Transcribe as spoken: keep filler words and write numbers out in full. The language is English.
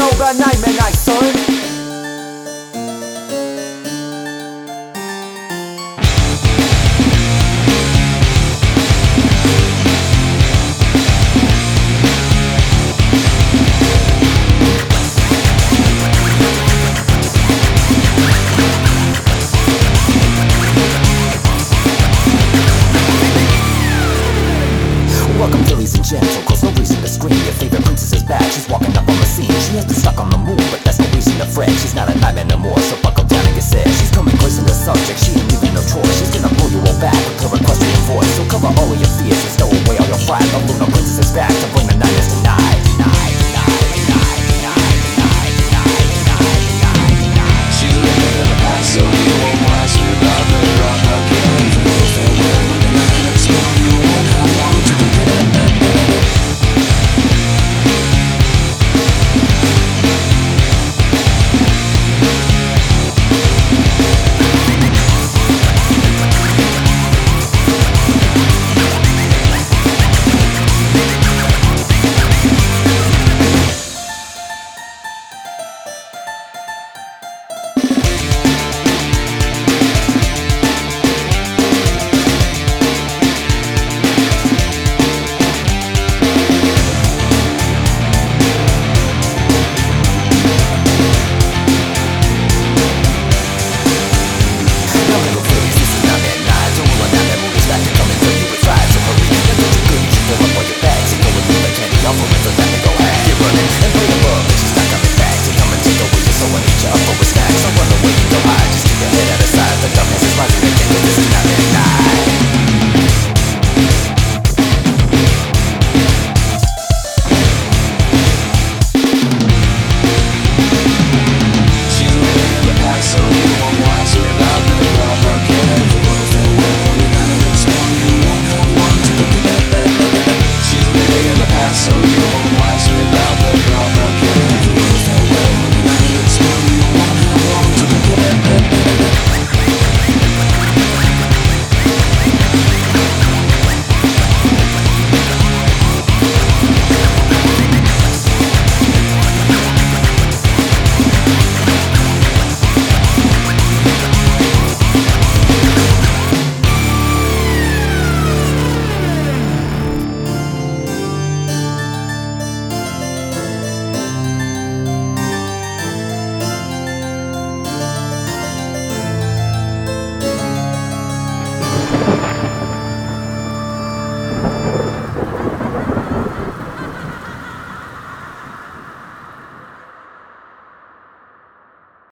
너가 날 맨날 썰 Welcome ladies and gentle, cause no reason to scream. Your favorite princess is back, she's walking up on the scene. She has been stuck on the moon, but that's no reason to fret. She's not a nightmare no more,